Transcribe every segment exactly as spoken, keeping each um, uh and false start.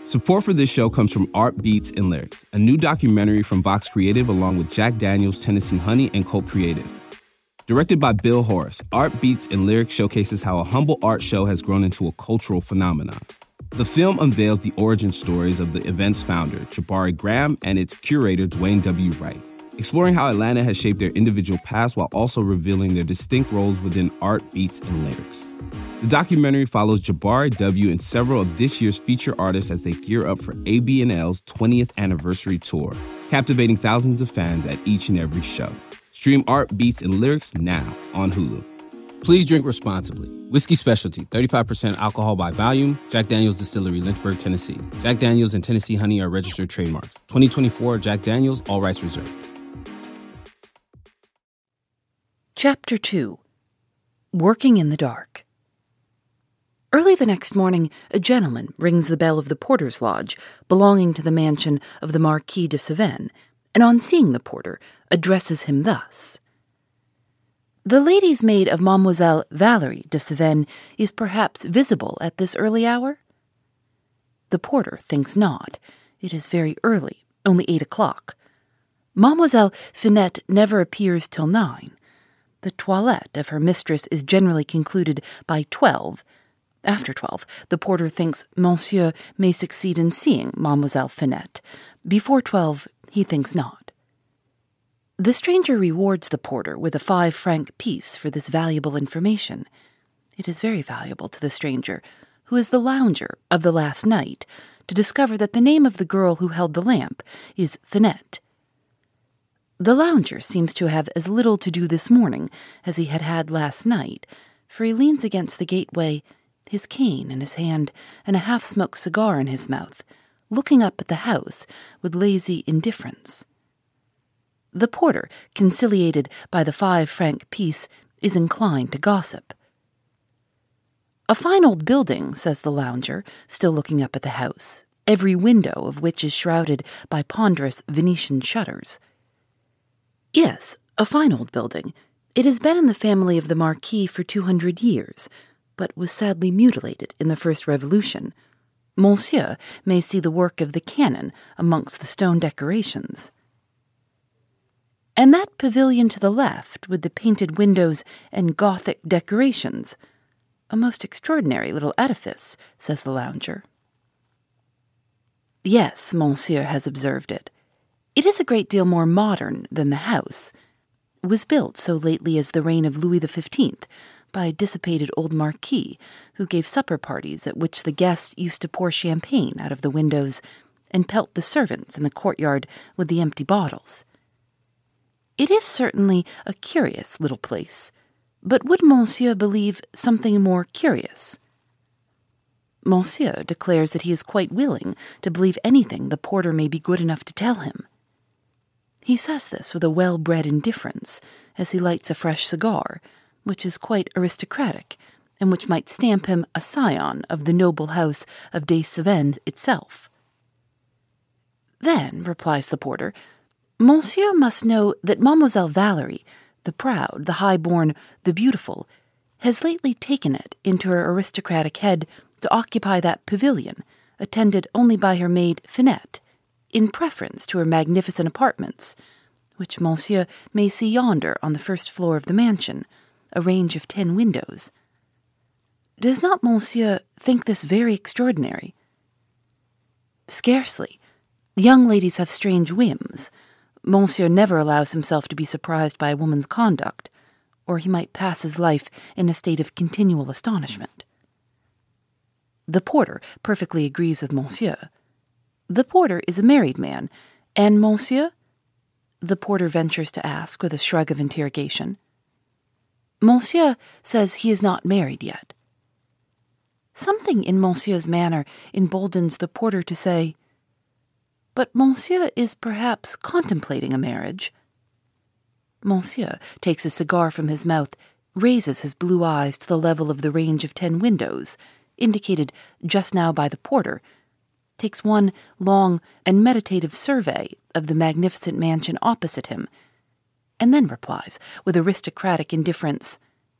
Support for this show comes from Art Beats and Lyrics, a new documentary from Vox Creative along with Jack Daniels, Tennessee Honey, and Cult Creative. Directed by Bill Horace, Art Beats and Lyrics showcases how a humble art show has grown into a cultural phenomenon. The film unveils the origin stories of the event's founder, Jabari Graham, and its curator, Dwayne W. Wright, exploring how Atlanta has shaped their individual paths while also revealing their distinct roles within Art Beats and Lyrics. The documentary follows Jabari W. and several of this year's feature artists as they gear up for A B N L's twentieth anniversary tour, captivating thousands of fans at each and every show. Stream Art Beats and Lyrics now on Hulu. Please drink responsibly. Whiskey Specialty, thirty-five percent alcohol by volume. Jack Daniels Distillery, Lynchburg, Tennessee. Jack Daniels and Tennessee Honey are registered trademarks. twenty twenty-four Jack Daniels, all rights reserved. Chapter two. Working in the Dark. Early the next morning, a gentleman rings the bell of the porter's lodge belonging to the mansion of the Marquis de Cevennes, and on seeing the porter, addresses him thus. The lady's maid of Mademoiselle Valerie de Cevennes is perhaps visible at this early hour? The porter thinks not. It is very early, only eight o'clock. Mademoiselle Finette never appears till nine. The toilette of her mistress is generally concluded by twelve. After twelve, the porter thinks Monsieur may succeed in seeing Mademoiselle Finette. Before twelve, he thinks not. The stranger rewards the porter with a five-franc piece for this valuable information. It is very valuable to the stranger, who is the lounger of the last night, to discover that the name of the girl who held the lamp is Finette. The lounger seems to have as little to do this morning as he had had last night, for he leans against the gateway, his cane in his hand and a half-smoked cigar in his mouth, looking up at the house with lazy indifference. The porter, conciliated by the five-franc piece, is inclined to gossip. A fine old building, says the lounger, still looking up at the house, every window of which is shrouded by ponderous Venetian shutters. Yes, a fine old building. It has been in the family of the Marquis for two hundred years, but was sadly mutilated in the First Revolution. Monsieur may see the work of the cannon amongst the stone decorations. And that pavilion to the left, with the painted windows and Gothic decorations. A most extraordinary little edifice, says the lounger. Yes, Monsieur has observed it. It is a great deal more modern than the house. It was built so lately as the reign of Louis the Fifteenth, by a dissipated old marquis who gave supper parties at which the guests used to pour champagne out of the windows and pelt the servants in the courtyard with the empty bottles. It is certainly a curious little place, but would Monsieur believe something more curious? Monsieur declares that he is quite willing to believe anything the porter may be good enough to tell him. He says this with a well-bred indifference as he lights a fresh cigar, which is quite aristocratic, and which might stamp him a scion of the noble house of de Cevennes itself. Then, replies the porter, Monsieur must know that Mademoiselle Valerie, the proud, the high-born, the beautiful, has lately taken it into her aristocratic head to occupy that pavilion, attended only by her maid Finette, in preference to her magnificent apartments, which Monsieur may see yonder on the first floor of the mansion, a range of ten windows. Does not Monsieur think this very extraordinary? Scarcely. The young ladies have strange whims. Monsieur never allows himself to be surprised by a woman's conduct, or he might pass his life in a state of continual astonishment. The porter perfectly agrees with Monsieur. The porter is a married man, and Monsieur? The porter ventures to ask with a shrug of interrogation. Monsieur says he is not married yet. Something in Monsieur's manner emboldens the porter to say, But Monsieur is perhaps contemplating a marriage. Monsieur takes a cigar from his mouth, raises his blue eyes to the level of the range of ten windows, indicated just now by the porter, takes one long and meditative survey of the magnificent mansion opposite him, and then replies with aristocratic indifference,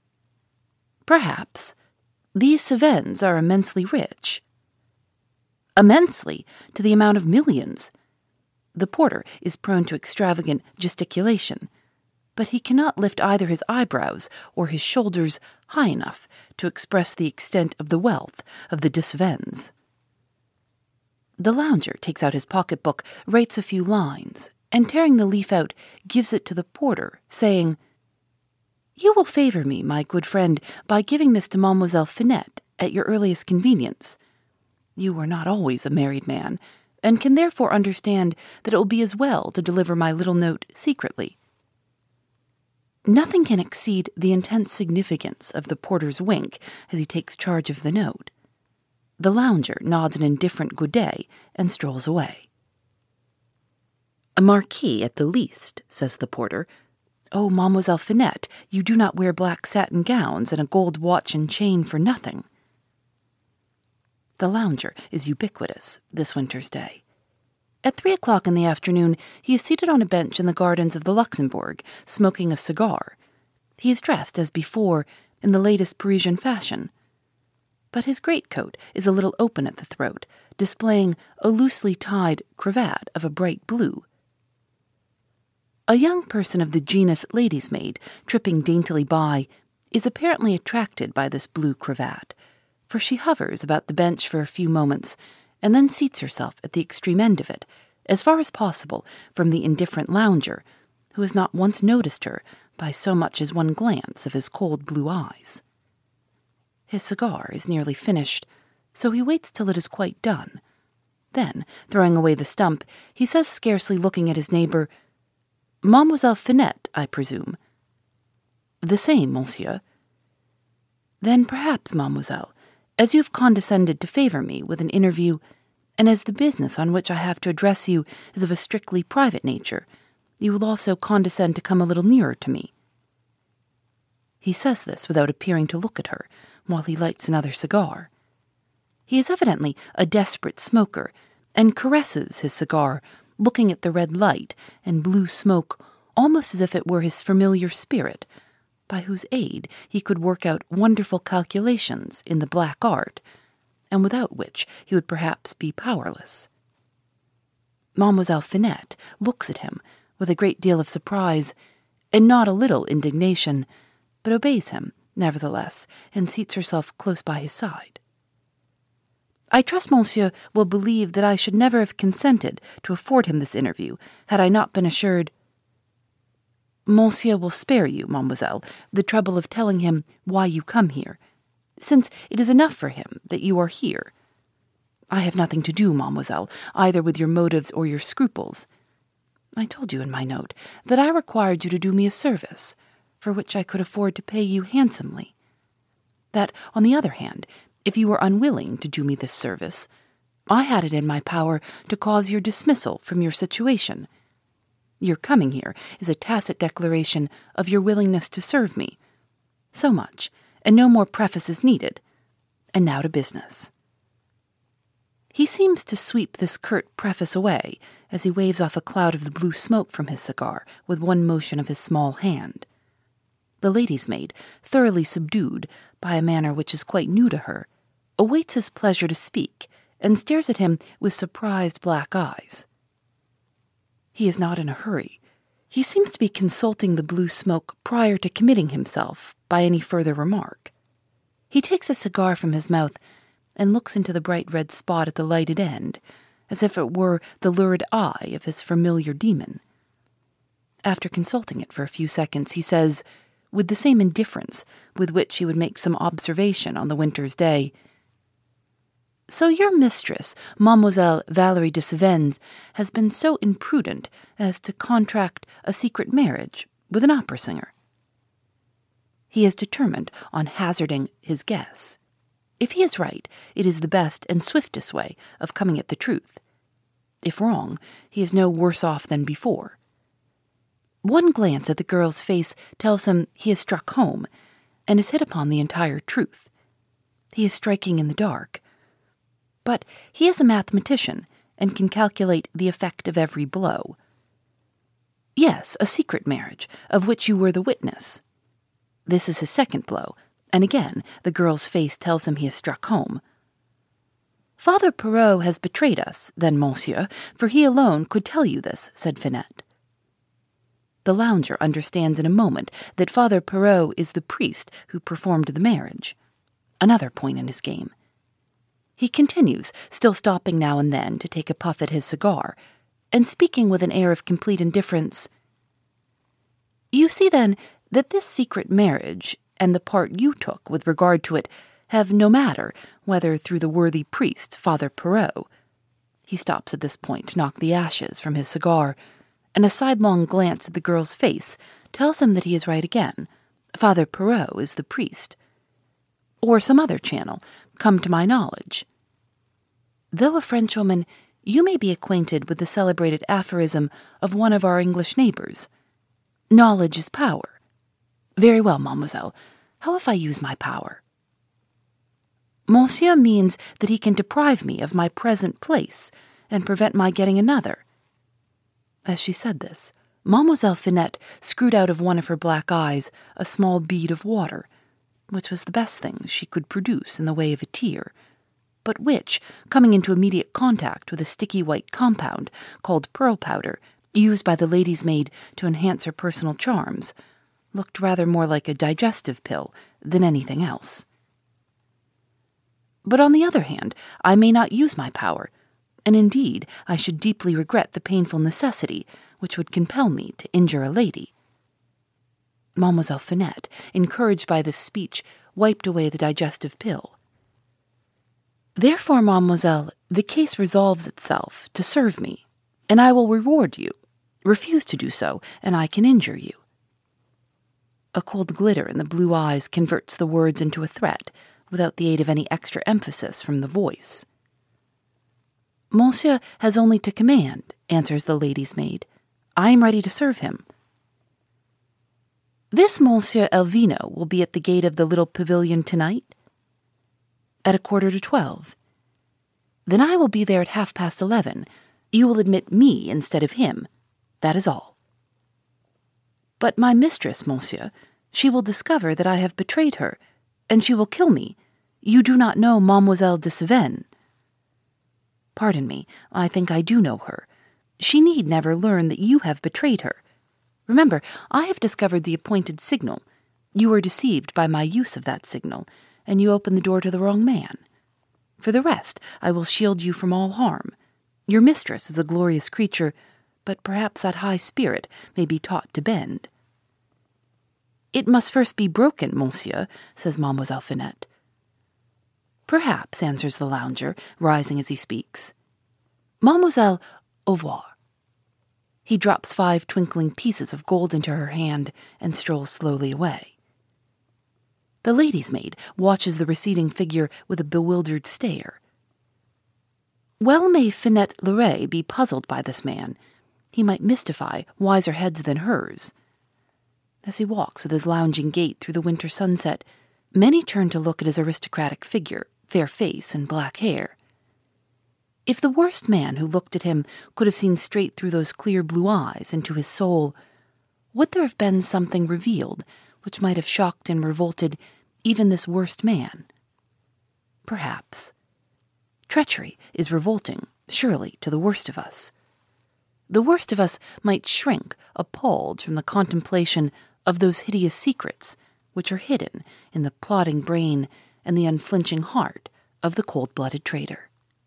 Perhaps. These Cevennes are immensely rich. immensely, to the amount of millions. The porter is prone to extravagant gesticulation, but he cannot lift either his eyebrows or his shoulders high enough to express the extent of the wealth of the Disvennes. The lounger takes out his pocketbook, writes a few lines, and tearing the leaf out, gives it to the porter, saying, "You will favor me, my good friend, by giving this to Mademoiselle Finette at your earliest convenience. You are not always a married man, and can therefore understand that it will be as well to deliver my little note secretly." Nothing can exceed the intense significance of the porter's wink as he takes charge of the note. The lounger nods an indifferent good day and strolls away. "A marquis at the least," says the porter. "Oh, Mademoiselle Finette, you do not wear black satin gowns and a gold watch and chain for nothing." The lounger is ubiquitous this winter's day. At three o'clock in the afternoon, he is seated on a bench in the gardens of the Luxembourg, smoking a cigar. He is dressed, as before, in the latest Parisian fashion. But his greatcoat is a little open at the throat, displaying a loosely tied cravat of a bright blue. A young person of the genus lady's maid, tripping daintily by, is apparently attracted by this blue cravat, for she hovers about the bench for a few moments, and then seats herself at the extreme end of it, as far as possible from the indifferent lounger, who has not once noticed her by so much as one glance of his cold blue eyes. His cigar is nearly finished, so he waits till it is quite done. Then, throwing away the stump, he says, scarcely looking at his neighbor, "Mademoiselle Finette, I presume?" "The same, monsieur." "Then perhaps, mademoiselle, as you have condescended to favor me with an interview, and as the business on which I have to address you is of a strictly private nature, you will also condescend to come a little nearer to me." He says this without appearing to look at her, while he lights another cigar. He is evidently a desperate smoker, and caresses his cigar, looking at the red light and blue smoke almost as if it were his familiar spirit, by whose aid he could work out wonderful calculations in the black art, and without which he would perhaps be powerless. Mademoiselle Finette looks at him with a great deal of surprise, and not a little indignation, but obeys him, nevertheless, and seats herself close by his side. "I trust monsieur will believe that I should never have consented to afford him this interview, had I not been assured—" "Monsieur will spare you, mademoiselle, the trouble of telling him why you come here, since it is enough for him that you are here. I have nothing to do, mademoiselle, either with your motives or your scruples. I told you in my note that I required you to do me a service, for which I could afford to pay you handsomely. That, on the other hand, if you were unwilling to do me this service, I had it in my power to cause your dismissal from your situation. Your coming here is a tacit declaration of your willingness to serve me. So much, and no more preface is needed. And now to business." He seems to sweep this curt preface away as he waves off a cloud of the blue smoke from his cigar with one motion of his small hand. The lady's maid, thoroughly subdued by a manner which is quite new to her, awaits his pleasure to speak and stares at him with surprised black eyes. He is not in a hurry. He seems to be consulting the blue smoke prior to committing himself by any further remark. He takes a cigar from his mouth and looks into the bright red spot at the lighted end, as if it were the lurid eye of his familiar demon. After consulting it for a few seconds, he says, with the same indifference with which he would make some observation on the winter's day, "So your mistress, Mademoiselle Valerie de Cevennes, has been so imprudent as to contract a secret marriage with an opera singer." He is determined on hazarding his guess. If he is right, it is the best and swiftest way of coming at the truth. If wrong, he is no worse off than before. One glance at the girl's face tells him he has struck home, and has hit upon the entire truth. He is striking in the dark. But he is a mathematician, and can calculate the effect of every blow. Yes, a secret marriage, of which you were the witness. This is his second blow, and again the girl's face tells him he has struck home. Father Perrault has betrayed us, then, monsieur, for he alone could tell you this, said Finette. The lounger understands in a moment that Father Perrault is the priest who performed the marriage. Another point in his game. He continues, still stopping now and then to take a puff at his cigar, and speaking with an air of complete indifference. You see, then, that this secret marriage, and the part you took with regard to it, have no matter whether through the worthy priest, Father Perrault. He stops at this point to knock the ashes from his cigar, and a sidelong glance at the girl's face tells him that he is right again. Father Perrault is the priest. Or some other channel, come to my knowledge. Though a Frenchwoman, you may be acquainted with the celebrated aphorism of one of our English neighbors. Knowledge is power. Very well, mademoiselle. How if I use my power? Monsieur means that he can deprive me of my present place and prevent my getting another. As she said this, Mademoiselle Finette screwed out of one of her black eyes a small bead of water, which was the best thing she could produce in the way of a tear, but which, coming into immediate contact with a sticky white compound called pearl powder, used by the lady's maid to enhance her personal charms, looked rather more like a digestive pill than anything else. But on the other hand, I may not use my power, and indeed I should deeply regret the painful necessity which would compel me to injure a lady. Mademoiselle Finette, encouraged by this speech, wiped away the digestive pill. Therefore, mademoiselle, the case resolves itself to serve me, and I will reward you. Refuse to do so, and I can injure you. A cold glitter in the blue eyes converts the words into a threat, without the aid of any extra emphasis from the voice. Monsieur has only to command, answers the lady's maid. I am ready to serve him. This Monsieur Elvino will be at the gate of the little pavilion tonight? At a quarter to twelve. Then I will be there at half past eleven. You will admit me instead of him. That is all. But my mistress, monsieur, she will discover that I have betrayed her, and she will kill me. You do not know Mademoiselle de Cevennes. Pardon me, I think I do know her. She need never learn that you have betrayed her. Remember, I have discovered the appointed signal. You were deceived by my use of that signal, and you opened the door to the wrong man. For the rest, I will shield you from all harm. Your mistress is a glorious creature, but perhaps that high spirit may be taught to bend. It must first be broken, monsieur, says Mademoiselle Finette. Perhaps, answers the lounger, rising as he speaks. Mademoiselle, au revoir. He drops five twinkling pieces of gold into her hand and strolls slowly away. The lady's maid watches the receding figure with a bewildered stare. Well may Finette Leray be puzzled by this man. He might mystify wiser heads than hers. As he walks with his lounging gait through the winter sunset, many turn to look at his aristocratic figure, fair face, and black hair. If the worst man who looked at him could have seen straight through those clear blue eyes into his soul, would there have been something revealed which might have shocked and revolted even this worst man? Perhaps. Treachery is revolting, surely, to the worst of us. The worst of us might shrink, appalled, from the contemplation of those hideous secrets which are hidden in the plotting brain and the unflinching heart of the cold-blooded traitor.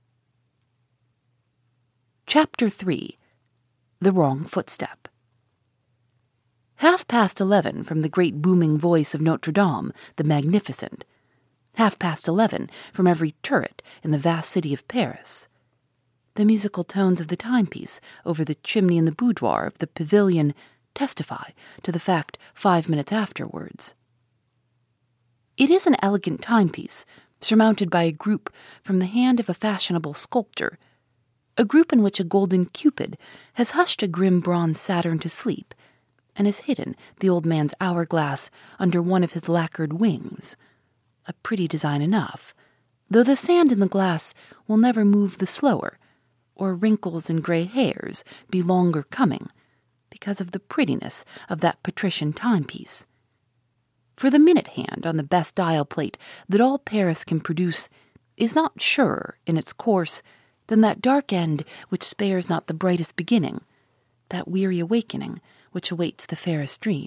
Chapter three. The Wrong Footstep. Half past eleven from the great booming voice of Notre Dame, the Magnificent. Half past eleven from every turret in the vast city of Paris. The musical tones of the timepiece over the chimney in the boudoir of the pavilion testify to the fact five minutes afterwards. It is an elegant timepiece, surmounted by a group from the hand of a fashionable sculptor, a group in which a golden Cupid has hushed a grim bronze Saturn to sleep, and has hidden the old man's hourglass under one of his lacquered wings. A pretty design enough, though the sand in the glass will never move the slower, or wrinkles and gray hairs be longer coming, because of the prettiness of that patrician timepiece. For the minute hand on the best dial plate that all Paris can produce is not surer in its course than that dark end which spares not the brightest beginning, that weary awakening which awaits the fairest dream.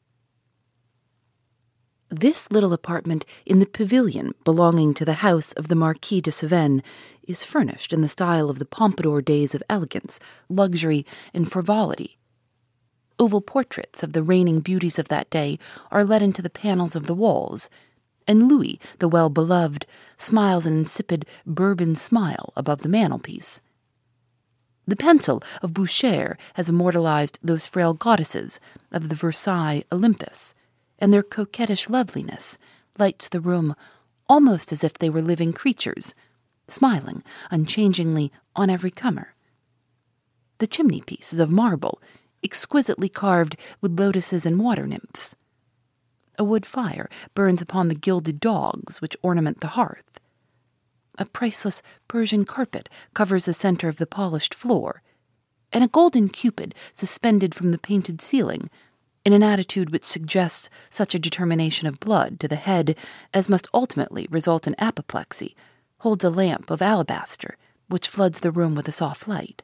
This little apartment in the pavilion belonging to the house of the Marquis de Cevennes is furnished in the style of the Pompadour days of elegance, luxury, and frivolity. Oval portraits of the reigning beauties of that day are let into the panels of the walls, and Louis, the well-beloved, smiles an insipid Bourbon smile above the mantelpiece. The pencil of Boucher has immortalized those frail goddesses of the Versailles Olympus, and their coquettish loveliness lights the room almost as if they were living creatures, smiling unchangingly on every comer. The chimney-piece is of marble, exquisitely carved with lotuses and water nymphs. A wood fire burns upon the gilded dogs which ornament the hearth. A priceless Persian carpet covers the center of the polished floor, and a golden cupid suspended from the painted ceiling, in an attitude which suggests such a determination of blood to the head as must ultimately result in apoplexy, holds a lamp of alabaster which floods the room with a soft light.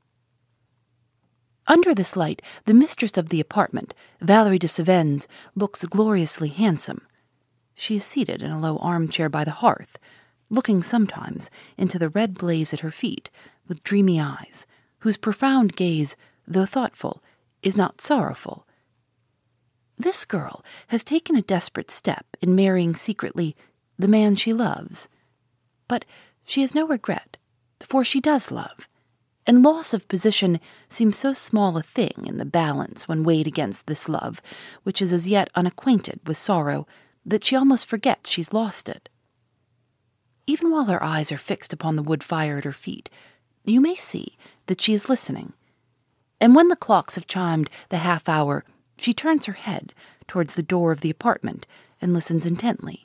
Under this light, the mistress of the apartment, Valerie de Cevennes, looks gloriously handsome. She is seated in a low armchair by the hearth, looking sometimes into the red blaze at her feet with dreamy eyes, whose profound gaze, though thoughtful, is not sorrowful. This girl has taken a desperate step in marrying secretly the man she loves. But she has no regret, for she does love, and loss of position seems so small a thing in the balance when weighed against this love, which is as yet unacquainted with sorrow, that she almost forgets she's lost it. Even while her eyes are fixed upon the wood fire at her feet, you may see that she is listening, and when the clocks have chimed the half hour, she turns her head towards the door of the apartment and listens intently.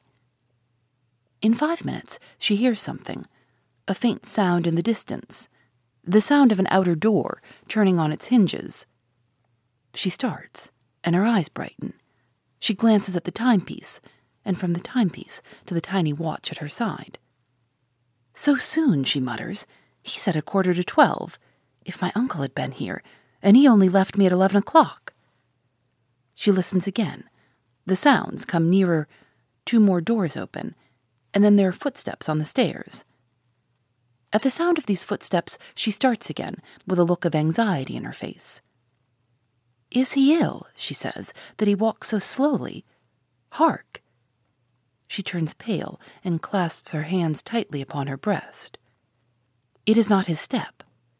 In five minutes she hears something, a faint sound in the distance, the sound of an outer door turning on its hinges. She starts, and her eyes brighten. She glances at the timepiece, and from the timepiece to the tiny watch at her side. "So soon," she mutters. "He said a quarter to twelve. If my uncle had been here, and he only left me at eleven o'clock." She listens again. The sounds come nearer. Two more doors open, and then there are footsteps on the stairs. At the sound of these footsteps, she starts again, with a look of anxiety in her face. "Is he ill," she says, "that he walks so slowly? Hark!" She turns pale and clasps her hands tightly upon her breast. It is not his step.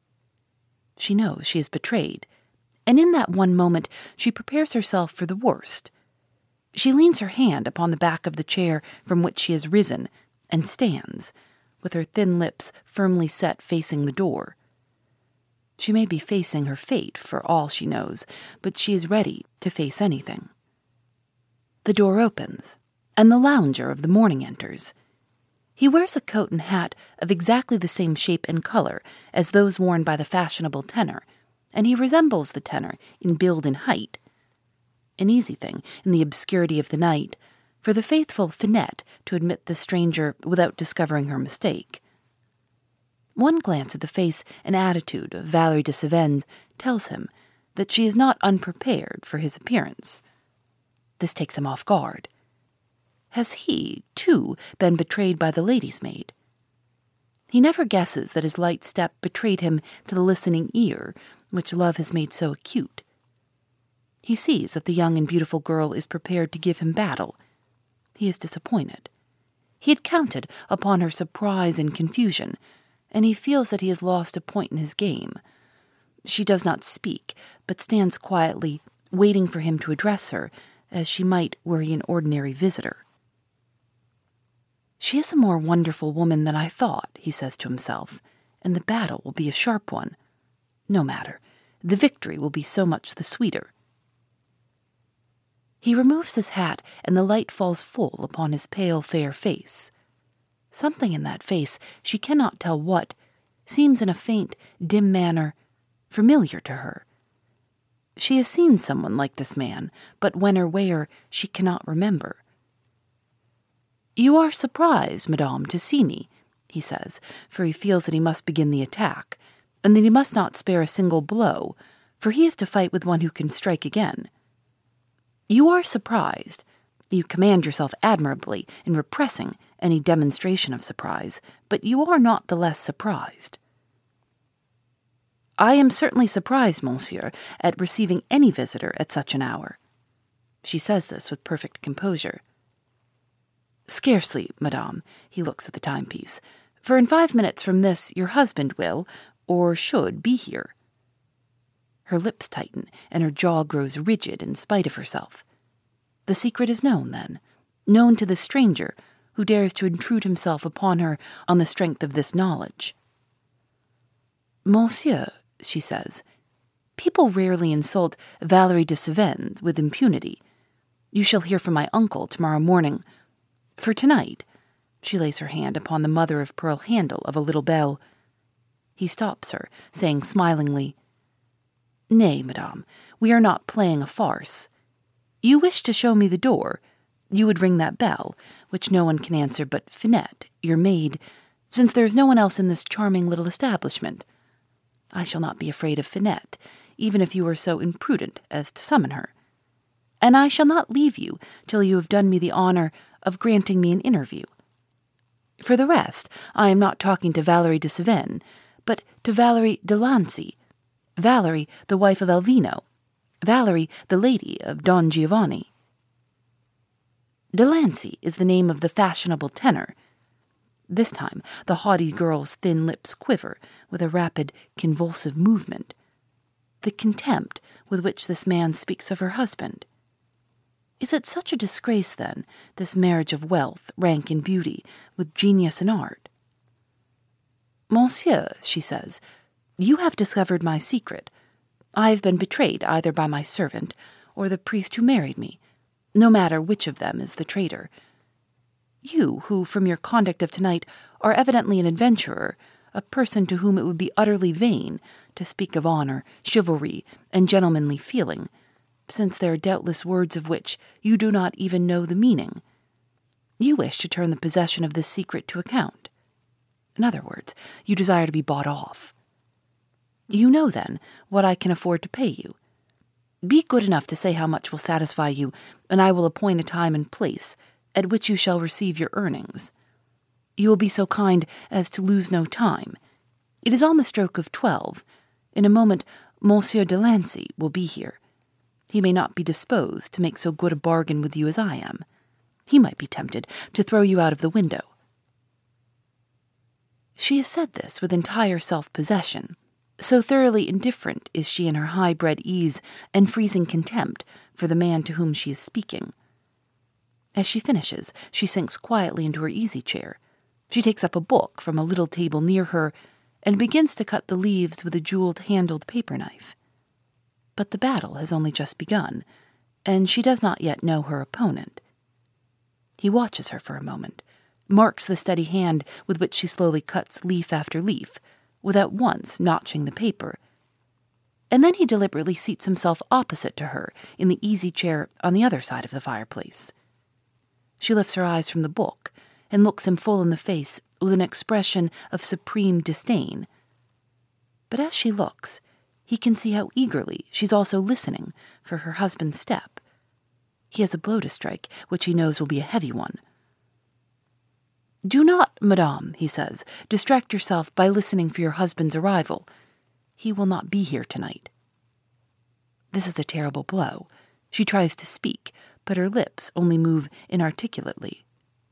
She knows she is betrayed, and in that one moment she prepares herself for the worst. She leans her hand upon the back of the chair from which she has risen, and stands, with her thin lips firmly set facing the door. She may be facing her fate for all she knows, but she is ready to face anything. The door opens, and the lounger of the morning enters. He wears a coat and hat of exactly the same shape and color as those worn by the fashionable tenor, and he resembles the tenor in build and height. An easy thing, in the obscurity of the night, for the faithful Finette to admit the stranger without discovering her mistake. One glance at the face and attitude of Valerie de Cevennes tells him that she is not unprepared for his appearance. This takes him off guard. Has he, too, been betrayed by the lady's maid? He never guesses that his light step betrayed him to the listening ear, which love has made so acute. He sees that the young and beautiful girl is prepared to give him battle. He is disappointed. He had counted upon her surprise and confusion, and he feels that he has lost a point in his game. She does not speak, but stands quietly, waiting for him to address her, as she might were he an ordinary visitor. "She is a more wonderful woman than I thought," he says to himself, "and the battle will be a sharp one. No matter, the victory will be so much the sweeter." He removes his hat, and the light falls full upon his pale, fair face. Something in that face, she cannot tell what, seems in a faint, dim manner familiar to her. She has seen someone like this man, but when or where, she cannot remember. "You are surprised, madame, to see me," he says, for he feels that he must begin the attack, and that he must not spare a single blow, for he is to fight with one who can strike again. You are surprised. You command yourself admirably in repressing any demonstration of surprise, but you are not the less surprised. I am certainly surprised, monsieur, at receiving any visitor at such an hour. She says this with perfect composure. Scarcely, madame, he looks at the timepiece, for in five minutes from this your husband will, or should, be here. Her lips tighten, and her jaw grows rigid in spite of herself. The secret is known, then, known to the stranger who dares to intrude himself upon her on the strength of this knowledge. Monsieur, she says, people rarely insult Valerie de Sivens with impunity. You shall hear from my uncle tomorrow morning. For tonight, she lays her hand upon the mother-of-pearl handle of a little bell. He stops her, saying smilingly, Nay, madame, we are not playing a farce. You wish to show me the door. You would ring that bell, which no one can answer but Finette, your maid, since there is no one else in this charming little establishment. I shall not be afraid of Finette, even if you were so imprudent as to summon her. And I shall not leave you till you have done me the honor of granting me an interview. For the rest, I am not talking to Valerie de Sivens, but to Valerie de Lancy, Valerie, the wife of Elvino, Valerie, the lady of Don Giovanni. De Lancy is the name of the fashionable tenor. This time the haughty girl's thin lips quiver with a rapid, convulsive movement. The contempt with which this man speaks of her husband. Is it such a disgrace, then, this marriage of wealth, rank, and beauty, with genius and art? Monsieur, she says, you have discovered my secret. I have been betrayed either by my servant or the priest who married me, no matter which of them is the traitor. You, who, from your conduct of tonight, are evidently an adventurer, a person to whom it would be utterly vain to speak of honor, chivalry, and gentlemanly feeling, since there are doubtless words of which you do not even know the meaning. You wish to turn the possession of this secret to account. In other words, you desire to be bought off. You know, then, what I can afford to pay you. Be good enough to say how much will satisfy you, and I will appoint a time and place at which you shall receive your earnings. You will be so kind as to lose no time. It is on the stroke of twelve. In a moment, Monsieur de Lancy will be here. He may not be disposed to make so good a bargain with you as I am. He might be tempted to throw you out of the window. She has said this with entire self-possession. So thoroughly indifferent is she in her high-bred ease and freezing contempt for the man to whom she is speaking. As she finishes, she sinks quietly into her easy-chair. She takes up a book from a little table near her and begins to cut the leaves with a jeweled-handled paper-knife. But the battle has only just begun, and she does not yet know her opponent. He watches her for a moment, marks the steady hand with which she slowly cuts leaf after leaf, without once notching the paper, and then he deliberately seats himself opposite to her in the easy-chair on the other side of the fireplace. She lifts her eyes from the book and looks him full in the face with an expression of supreme disdain. But as she looks, he can see how eagerly she's also listening for her husband's step. He has a blow to strike, which he knows will be a heavy one. "Do not, madame," he says, "distract yourself by listening for your husband's arrival. He will not be here tonight." This is a terrible blow. She tries to speak, but her lips only move inarticulately.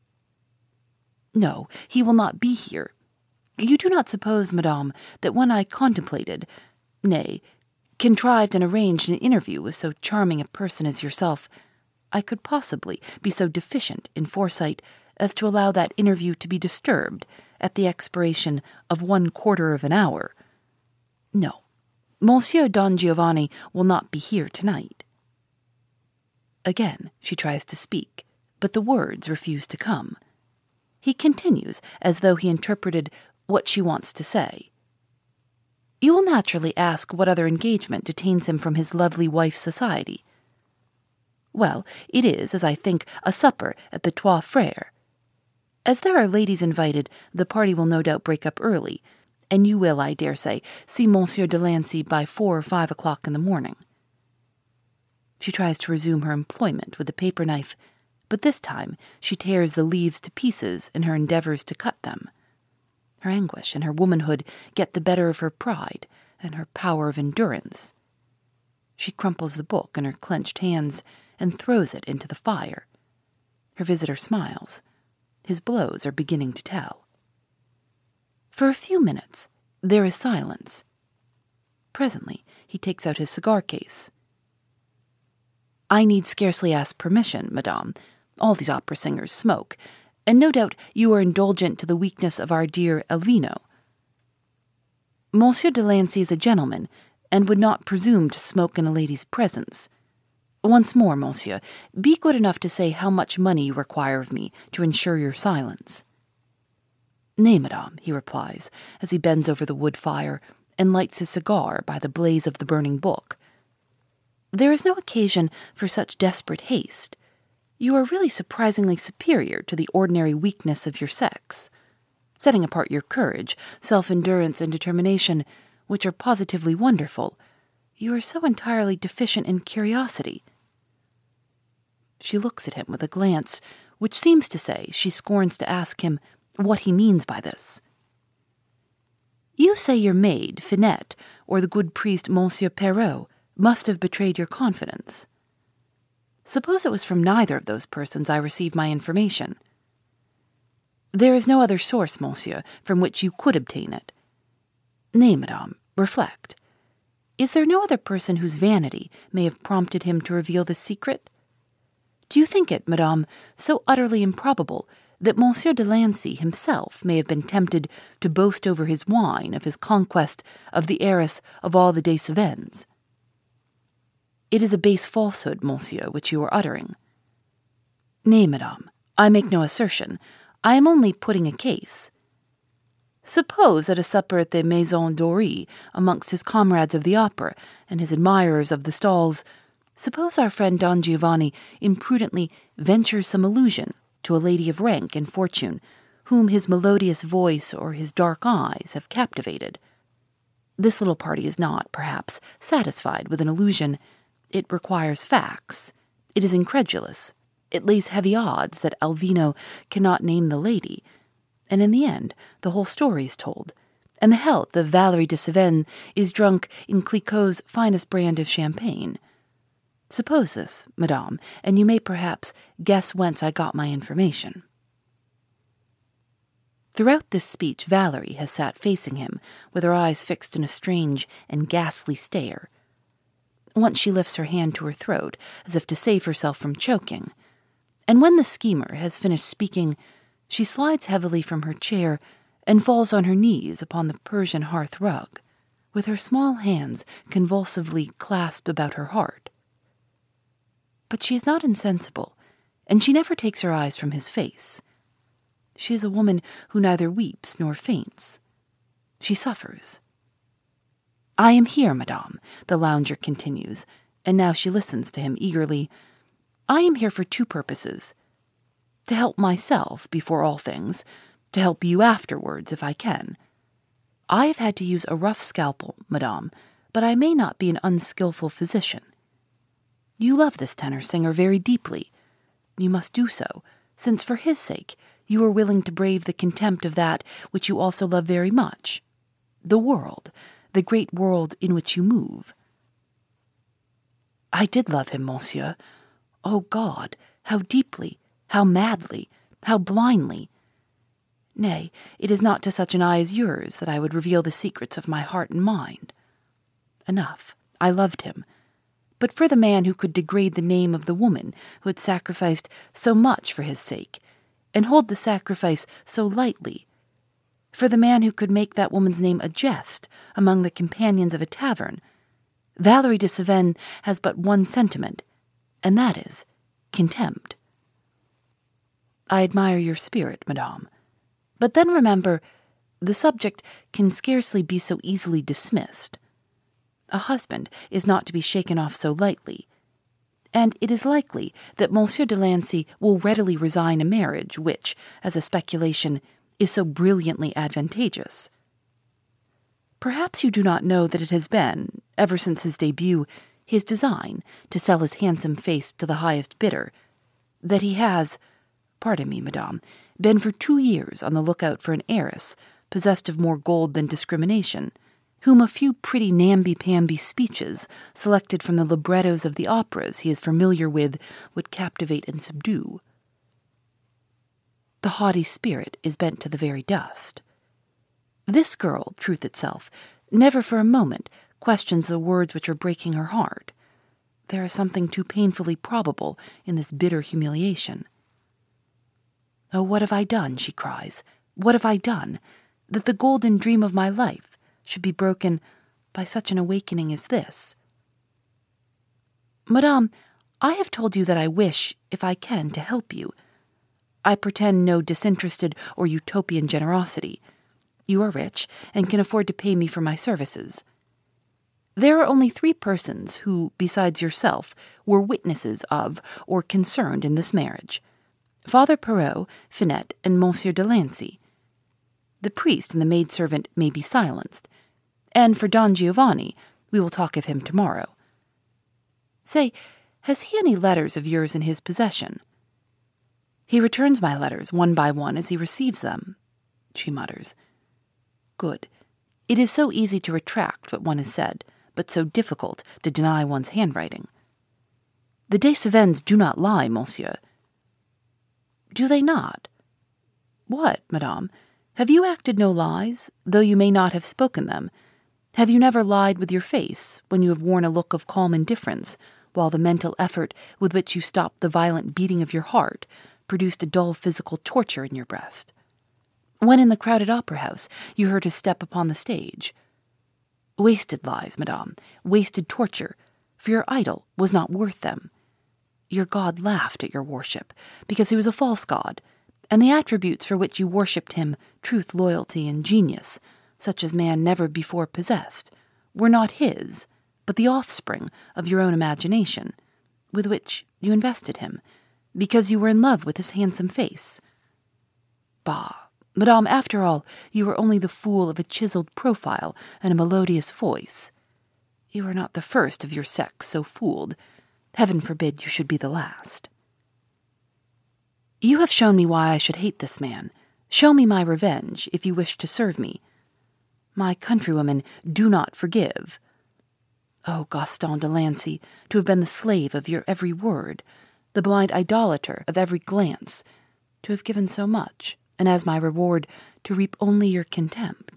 "No, he will not be here. You do not suppose, madame, that when I contemplated, nay, contrived and arranged an interview with so charming a person as yourself, I could possibly be so deficient in foresight as to allow that interview to be disturbed at the expiration of one quarter of an hour. No, Monsieur Don Giovanni will not be here tonight." Again she tries to speak, but the words refuse to come. He continues as though he interpreted what she wants to say. "You will naturally ask what other engagement detains him from his lovely wife's society. Well, it is, as I think, a supper at the Trois Frères. As there are ladies invited, the party will no doubt break up early, and you will, I dare say, see Monsieur Delancey by four or five o'clock in the morning. She tries to resume her employment with the paper knife, but this time she tears the leaves to pieces in her endeavors to cut them. Her anguish and her womanhood get the better of her pride and her power of endurance. She crumples the book in her clenched hands and throws it into the fire. Her visitor smiles. His blows are beginning to tell. For a few minutes, there is silence. Presently, he takes out his cigar case. I need scarcely ask permission, madame. All these opera singers smoke, and no doubt you are indulgent to the weakness of our dear Elvino. Monsieur Delancey is a gentleman, and would not presume to smoke in a lady's presence. Once more, monsieur, be good enough to say how much money you require of me to ensure your silence. Nay, madame, he replies, as he bends over the wood fire and lights his cigar by the blaze of the burning book. There is no occasion for such desperate haste. You are really surprisingly superior to the ordinary weakness of your sex. Setting apart your courage, self-endurance, and determination, which are positively wonderful, you are so entirely deficient in curiosity. She looks at him with a glance which seems to say she scorns to ask him what he means by this. You say your maid, Finette, or the good priest Monsieur Perrault, must have betrayed your confidence. Suppose it was from neither of those persons I received my information. There is no other source, monsieur, from which you could obtain it. Nay, madame, reflect. Is there no other person whose vanity may have prompted him to reveal this secret? Do you think it, madame, so utterly improbable that Monsieur Delancey himself may have been tempted to boast over his wine of his conquest of the heiress of all the de Cevennes? It is a base falsehood, monsieur, which you are uttering. Nay, madame, I make no assertion. I am only putting a case. Suppose at a supper at the Maison Dorée, amongst his comrades of the opera and his admirers of the stalls, suppose our friend Don Giovanni imprudently ventures some allusion to a lady of rank and fortune, whom his melodious voice or his dark eyes have captivated. This little party is not, perhaps, satisfied with an illusion. It requires facts. It is incredulous. It lays heavy odds that Elvino cannot name the lady. And in the end, the whole story is told, and the health of Valerie de Cevennes is drunk in Clicquot's finest brand of champagne. Suppose this, madame, and you may perhaps guess whence I got my information. Throughout this speech, Valerie has sat facing him, with her eyes fixed in a strange and ghastly stare. Once she lifts her hand to her throat, as if to save herself from choking, and when the schemer has finished speaking, she slides heavily from her chair and falls on her knees upon the Persian hearth rug, with her small hands convulsively clasped about her heart. But she is not insensible, and she never takes her eyes from his face. She is a woman who neither weeps nor faints. She suffers. I am here, madame, the lounger continues, and now she listens to him eagerly. I am here for two purposes. To help myself before all things, to help you afterwards if I can. I have had to use a rough scalpel, madame, but I may not be an unskilful physician. You love this tenor singer very deeply. You must do so, since for his sake you are willing to brave the contempt of that which you also love very much, the world, the great world in which you move. I did love him, monsieur. Oh, God, how deeply, how madly, how blindly. Nay, it is not to such an eye as yours that I would reveal the secrets of my heart and mind. Enough, I loved him. But for the man who could degrade the name of the woman who had sacrificed so much for his sake, and hold the sacrifice so lightly, for the man who could make that woman's name a jest among the companions of a tavern, Valerie de Cevennes has but one sentiment, and that is contempt. I admire your spirit, madame. But then remember, the subject can scarcely be so easily dismissed. A husband is not to be shaken off so lightly. and it is likely that Monsieur Delancey will readily resign a marriage which, as a speculation, is so brilliantly advantageous. Perhaps you do not know that it has been, ever since his debut, his design to sell his handsome face to the highest bidder, that he has, pardon me, madame, been for two years on the lookout for an heiress possessed of more gold than discrimination, whom a few pretty namby-pamby speeches, selected from the librettos of the operas he is familiar with, would captivate and subdue. The haughty spirit is bent to the very dust. This girl, truth itself, never for a moment questions the words which are breaking her heart. There is something too painfully probable in this bitter humiliation. "Oh, what have I done," she cries, "what have I done, that the golden dream of my life should be broken by such an awakening as this?" "Madame, I have told you that I wish, if I can, to help you. I pretend no disinterested or utopian generosity. You are rich, and can afford to pay me for my services. There are only three persons who, besides yourself, were witnesses of or concerned in this marriage: Father Perot, Finette, and Monsieur Delancey. The priest and the maidservant may be silenced, and for Don Giovanni, we will talk of him tomorrow. Say, has he any letters of yours in his possession?" "He returns my letters one by one as he receives them," she mutters. "Good. It is so easy to retract what one has said, but so difficult to deny one's handwriting. The de Cévennes do not lie, monsieur." "Do they not? What, madame? Have you acted no lies, though you may not have spoken them? Have you never lied with your face, when you have worn a look of calm indifference, while the mental effort with which you stopped the violent beating of your heart produced a dull physical torture in your breast? When in the crowded opera-house you heard his step upon the stage? Wasted lies, madame, wasted torture, for your idol was not worth them. Your God laughed at your worship, because he was a false god, and the attributes for which you worshipped him, truth, loyalty, and genius, such as man never before possessed, were not his, but the offspring of your own imagination, with which you invested him, because you were in love with his handsome face. Bah! Madame, after all, you are only the fool of a chiseled profile and a melodious voice. You are not the first of your sex so fooled. Heaven forbid you should be the last. You have shown me why I should hate this man. Show me my revenge, if you wish to serve me. My countrywomen do not forgive. Oh, Gaston Delancey, to have been the slave of your every word, the blind idolater of every glance, to have given so much, and as my reward, to reap only your contempt."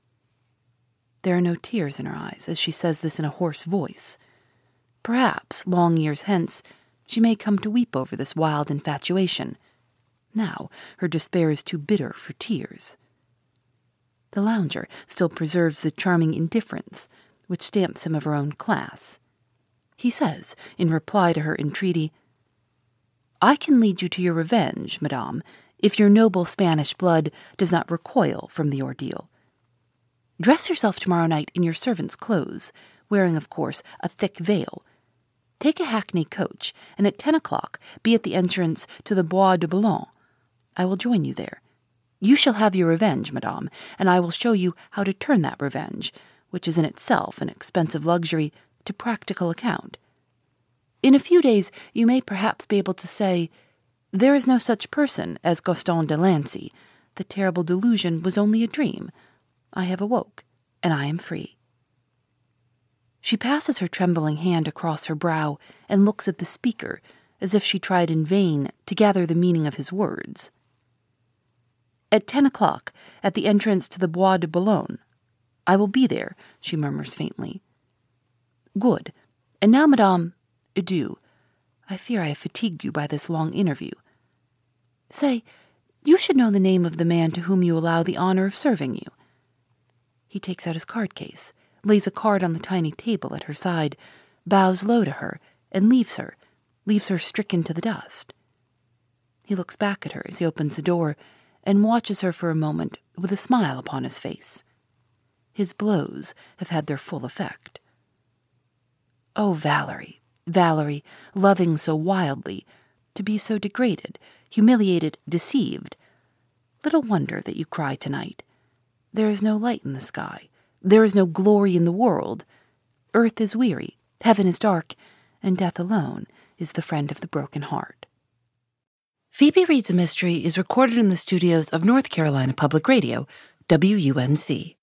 There are no tears in her eyes as she says this in a hoarse voice. Perhaps, long years hence, she may come to weep over this wild infatuation. Now her despair is too bitter for tears. The lounger still preserves the charming indifference which stamps him of her own class. He says, in reply to her entreaty, "I can lead you to your revenge, madame, if your noble Spanish blood does not recoil from the ordeal. Dress yourself tomorrow night in your servant's clothes, wearing, of course, a thick veil. Take a hackney coach, and at ten o'clock be at the entrance to the Bois de Boulogne. I will join you there. You shall have your revenge, madame, and I will show you how to turn that revenge, which is in itself an expensive luxury, to practical account. In a few days you may perhaps be able to say, 'There is no such person as Gaston Delancey. The terrible delusion was only a dream. I have awoke, and I am free.'" She passes her trembling hand across her brow and looks at the speaker, as if she tried in vain to gather the meaning of his words. "At ten o'clock, at the entrance to the Bois de Boulogne. I will be there," she murmurs faintly. "Good. And now, madame, adieu. I fear I have fatigued you by this long interview. Say, you should know the name of the man to whom you allow the honor of serving you." He takes out his card case, lays a card on the tiny table at her side, bows low to her, and leaves her, leaves her stricken to the dust. He looks back at her as he opens the door, and watches her for a moment with a smile upon his face. His blows have had their full effect. "Oh, Valerie, Valerie, loving so wildly, to be so degraded, humiliated, deceived. Little wonder that you cry tonight. There is no light in the sky. There is no glory in the world. Earth is weary, heaven is dark, and death alone is the friend of the broken heart. Phoebe Reads a Mystery is recorded in the studios of North Carolina Public Radio, W U N C.